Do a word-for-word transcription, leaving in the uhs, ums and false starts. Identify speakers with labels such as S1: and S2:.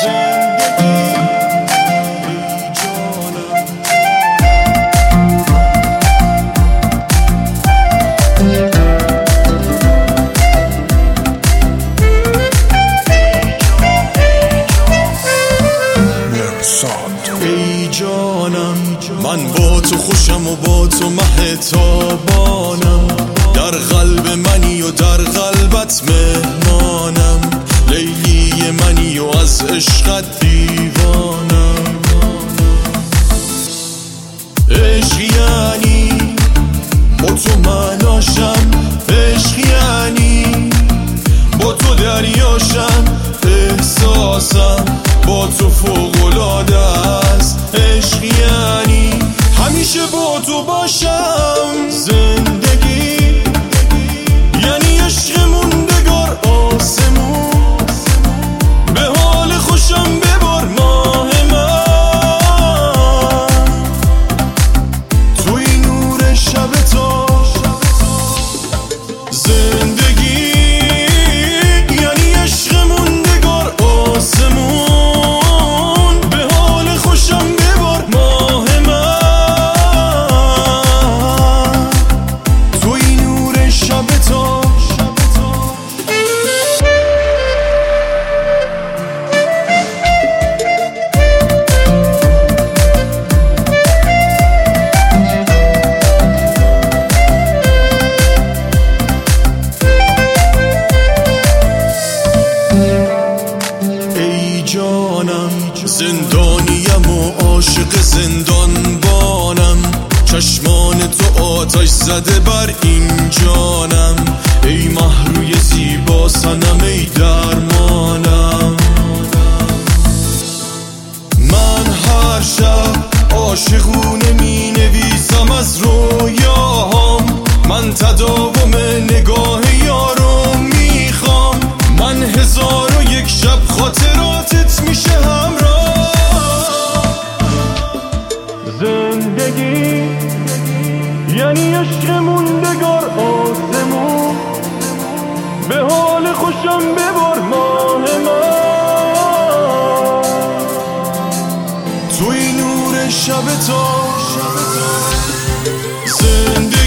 S1: ای جانم من با تو خوشم و با تو مهتابانم، در قلب منی و در قلبت مهمانم، لیلی منی و از عشقت دیوانم. عشق یعنی با تو من آشم، عشق یعنی با تو دریاشم، احساسم با تو فوق‌العاده است. عشق یعنی همیشه با تو باشم. زندگی یعنی عشق موندگار آسمون، به حال خوشم ببار ماه من، توی نور شب تا. زندگی یعنی عشق موندگار آسمون، به حال خوشم ببار ماه من، توی نور شب تا. زندانیم و عاشق زندانبانم، چشمان تو آتش زده بر این جانم. ای مهروی زیبا صنم، ای درمانم. من هر شب عاشقونه می نویسم از رویاهام، من تداوم نگاه یارو میخوام. من هزار و یک شب خاطراتت میشه همراه. زندگی یعنی عشق موندگار آسمون، به حال خوشم ببار ماه من، توی نور شب تا. زندگی